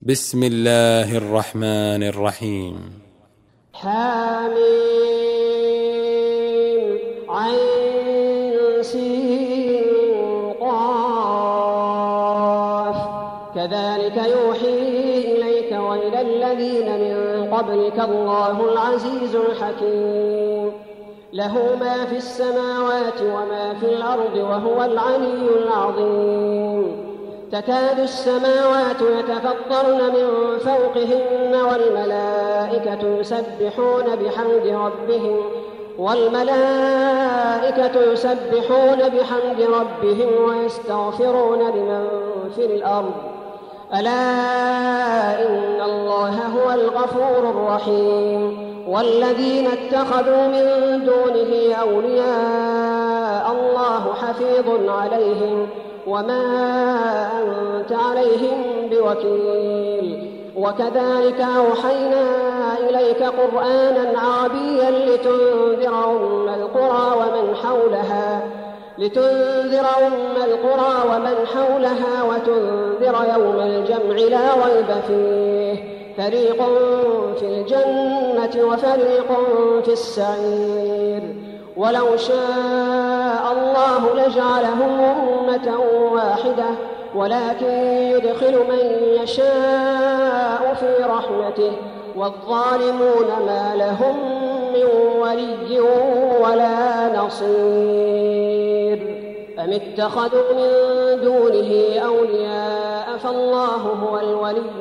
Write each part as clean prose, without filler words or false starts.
بسم الله الرحمن الرحيم. حاميم عين سين قاف كذلك يوحي إليك وإلى الذين من قبلك الله العزيز الحكيم له ما في السماوات وما في الأرض وهو العلي العظيم تكاد السماوات يتفطرن من فوقهن والملائكة يسبحون بحمد ربهم ويستغفرون لمن في الأرض ألا إن الله هو الغفور الرحيم والذين اتخذوا من دونه أولياء الله حفيظ عليهم وما أنت عليهم بوكيل وكذلك أوحينا إليك قرآنا عربيا لتنذر أم القرى ومن حولها وتنذر يوم الجمع لا ريب فيه فريق في الجنة وفريق في السعير ولو شاء الله لجعلهم أمة واحدة ولكن يدخل من يشاء في رحمته والظالمون ما لهم من ولي ولا نصير أم اتخذوا من دونه أولياء فالله هو الولي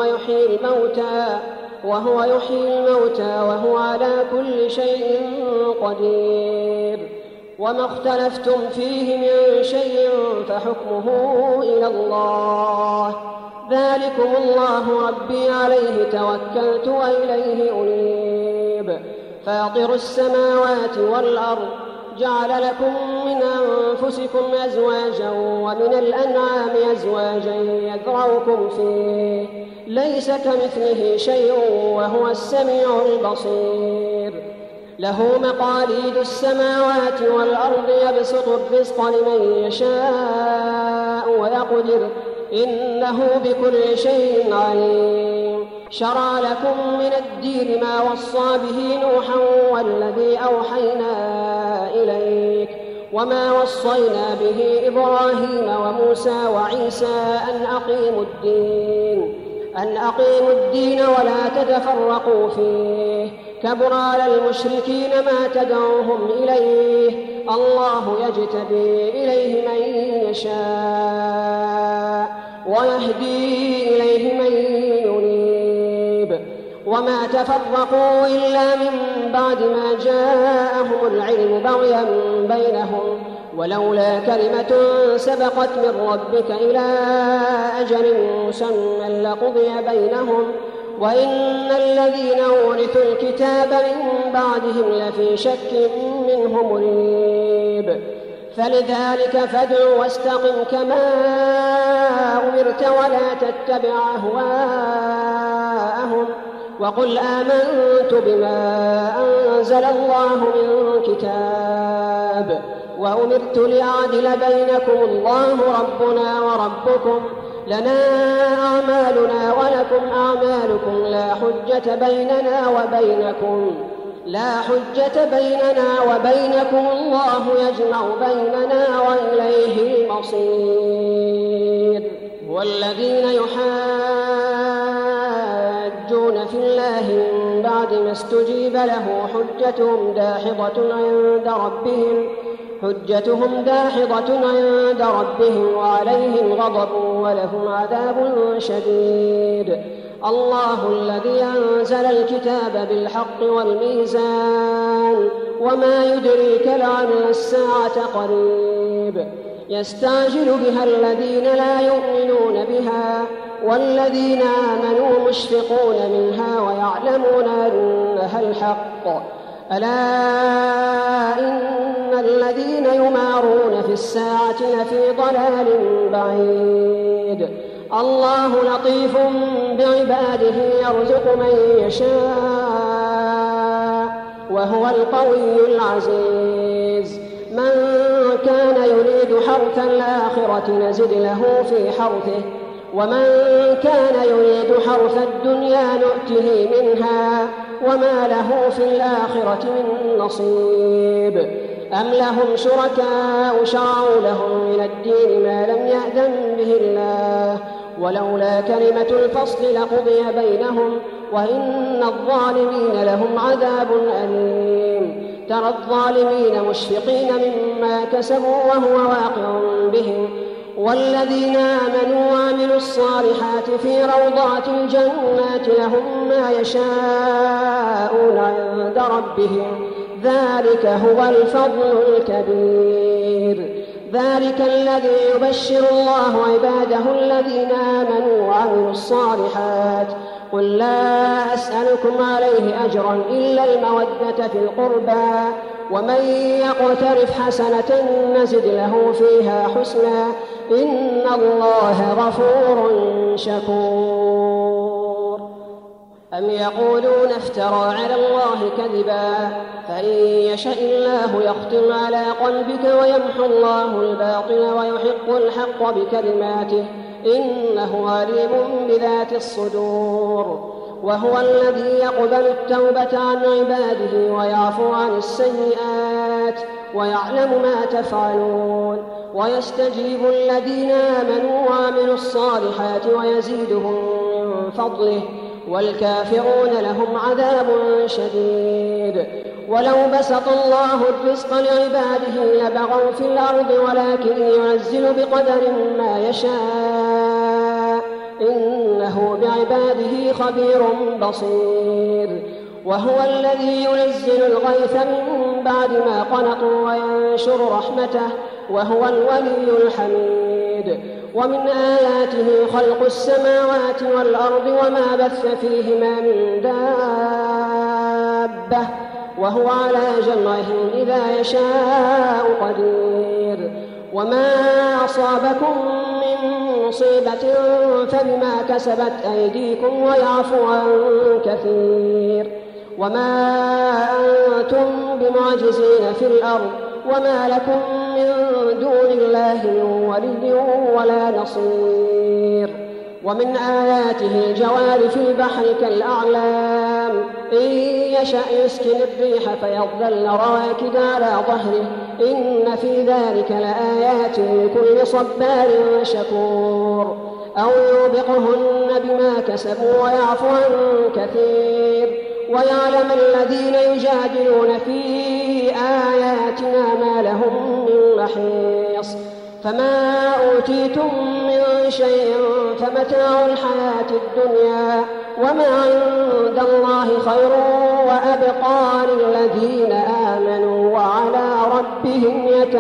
وهو يحيي الموتى وهو على كل شيء قدير وما اختلفتم فيه من شيء فحكمه إلى الله ذلكم الله ربي عليه توكلت وإليه أنيب فاطر السماوات والأرض جعل لكم من أنفسكم أزواجا ومن الأنعام أزواجا يذرؤكم فيه ليس كمثله شيء وهو السميع البصير له مقاليد السماوات والأرض يبسط الرزق لمن يشاء ويقدر إنه بكل شيء عليم شرع لكم من الدين ما وصى به نوحا والذي أوحينا إليك وما وصينا به إبراهيم وموسى وعيسى أن أقيموا الدين ولا تتفرقوا فيه كبر على المشركين ما تدعوهم إليه الله يجتبي إليه من يشاء ويهدي إليه من ينيب وما تفرقوا إلا من بعد ما جاءهم العلم بغيا بينهم ولولا كلمة سبقت من ربك إلى أجل مسمى لقضي بينهم وإن الذين أورثوا الكتاب من بعدهم لفي شك منه مريب فلذلك فادع واستقم كما أمرت ولا تتبع أهواءهم وقل آمنت بما أنزل الله من كتاب وأمرت لأعدل بينكم الله ربنا وربكم لنا أعمالنا ولكم أعمالكم لا حجة بيننا وبينكم الله يجمع بيننا وإليه المصير والذين يحاجون في الله من بعد ما استجيب له حجتهم داحضة عند ربهم وعليهم غضب ولهم عذاب شديد الله الذي أنزل الكتاب بالحق والميزان وما يدريك لعل الساعة قريب يستعجل بها الذين لا يؤمنون بها والذين آمنوا مشفقون منها ويعلمون أنها الحق ألا إن الذين يمارون في الساعة لفي ضلال بعيد الله لطيف بعباده يرزق من يشاء وهو القوي العزيز من كان يريد حرث الآخرة نزد له في حرثه ومن كان يريد حرث الدنيا نؤته منها وما له في الآخرة من نصيب أم لهم شركاء شرعوا لهم من الدين ما لم يأذن به الله ولولا كلمة الفصل لقضي بينهم وإن الظالمين لهم عذاب أليم ترى الظالمين مشفقين مما كسبوا وهو واقع بهم والذين آمنوا وعملوا الصالحات في روضات الجنات لهم ما يشاءون عند ربهم ذلك هو الفضل الكبير ذلك الذي يبشر الله عباده الذين آمنوا وعملوا الصالحات قل لا أسألكم عليه أجرا إلا المودة في القربى ومن يقترف حسنة نزد له فيها حسنا إن الله غفور شكور أم يقولون افترى على الله كذبا فإن يشأ الله يختم على قلبك ويمحو الله الباطل ويحق الحق بكلماته إنه عليم بذات الصدور وهو الذي يقبل التوبة عن عباده ويعفو عن السيئات ويعلم ما تفعلون ويستجيب الذين آمنوا وعملوا الصالحات ويزيدهم من فضله والكافرون لهم عذاب شديد ولو بسط الله الرزق لعباده لبغوا في الأرض ولكن ينزل بقدر ما يشاء إنه بعباده خبير بصير وهو الذي ينزل الغيث من بعد ما قنطوا وينشر رحمته وهو الولي الحميد ومن آياته خلق السماوات والأرض وما بث فيهما من دابة وهو على جمعهم إذا يشاء قدير وما أصابكم من مصيبة فبما كسبت أيديكم ويعفو عن كثير وما أنتم بمعجزين في الأرض وما لكم من دون الله من ولي ولا نصير ومن آياته الجوار في البحر كالأعلام إن يشأ يسكن الريح فيظلن رواكد على ظهره إن في ذلك لآيات لكل صبار شكور أو يوبقهن بما كسبوا ويعفو عن كثير ويعلم الذين يجادلون في آياتنا ما لهم من محيص فما أوتيتم من شيء فمتاع الحياة الدنيا وما عند الله خير وأبقى للذين آمنوا وعلى ربهم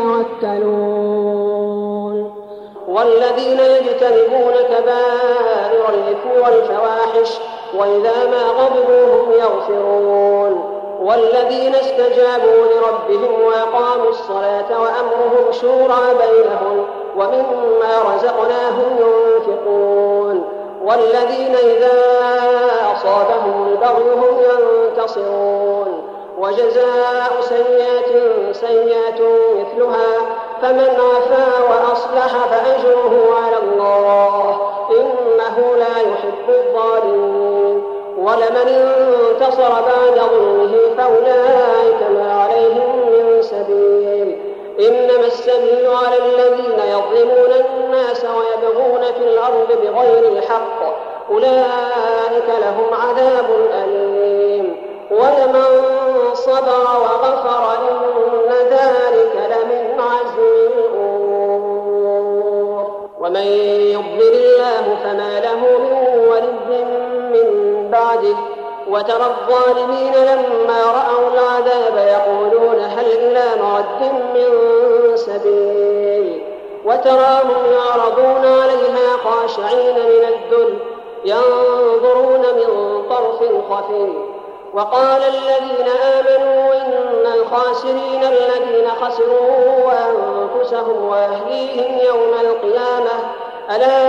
يتوكلون والذين يجتنبون كبائر الإثم والفواحش وإذا ما غضبوا هم يغفرون والذين استجابوا لربهم وأقاموا الصلاة وأمرهم شورى بينهم ومما رزقناهم ينفقون والذين إذا أصابهم البغي هم ينتصرون وجزاء سيئة سيئة مثلها فمن عفا وأصلح فأجره على الله إنه لا يحب الظالمين ولمن انتصر بعد ظلمه فأولئك ما عليهم من سبيل إنما السبيل على الذين يظلمون الناس ويبغون في الأرض بغير الحق أولئك لهم عذاب أليم ولمن صبر وغفر إن ذلك لمن عزم الأمور ومن يضلل الله فما له من ولي من بعده وترى الظالمين لما رأوا العذاب يقولون هل إلى مرد من سبيل وتراهم يعرضون عليها خاشعين من الذل ينظرون من طرف خفي وقال الذين آمنوا إن الخاسرين الذين خسروا أنفسهم وأهليهم يوم القيامة ألا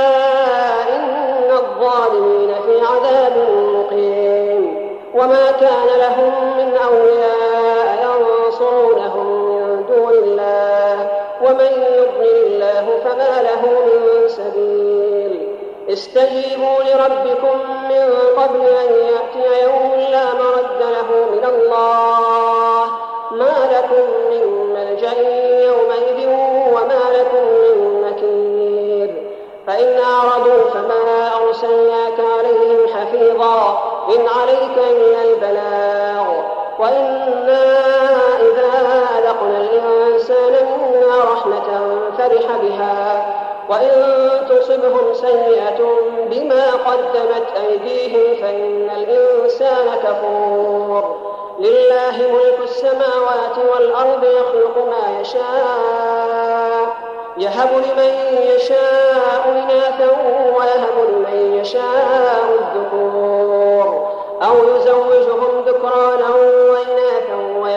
إن الظالمين في عذاب مقيم وما كان لهم من أولياء ينصرونهم من دون الله ومن يضلل الله فما له من سبيل استجيبوا لربكم من قبل أن يأتي يوم لا مرد له من الله ما لكم من ملجأ يومئذ وما لكم من نكير فإن أعرضوا فما أرسلناك عليهم حفيظا إن عليك إلا البلاغ وإنا إذا أذقنا الإنسان منا رحمة فرح بها وإن تصبهم سيئة بما قدمت أيديهم فإن الإنسان كفور لله ملك السماوات والأرض يخلق ما يشاء يهب لمن يشاء إناثا ويهب لمن يشاء الذكور أو يزوجهم ذكرانا وإناثا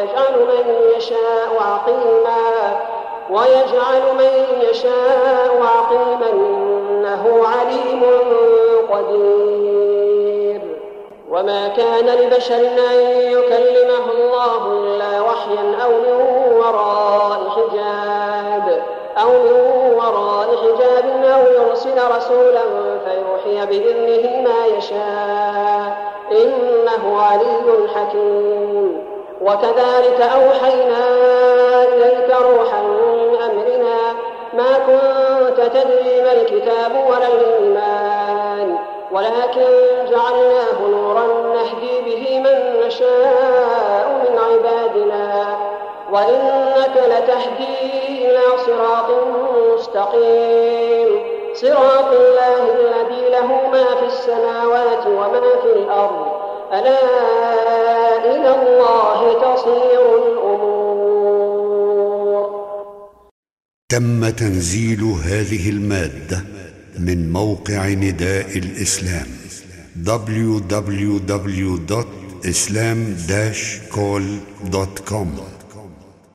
ويجعل من يشاء عقيما إنه عليم قدير وما كان لبشر أن يكلمه الله إلا وحيا أو من وراء حجاب أو يرسل رسولا فيوحي بإذنه ما يشاء إنه علي حكيم وكذلك أوحينا إليك روحا من أمرنا ما كنت تدري ما الكتاب ولا الإيمان ولكن جعلناه نورا نهدي به من نشاء من عبادنا وإنك لتهدي إلى صراط مستقيم صراط الله الذي له ما في السماوات وما في الأرض ألا إلى الله تصير الأمور. تم تنزيل هذه المادة من موقع نداء الإسلام www.islam-call.com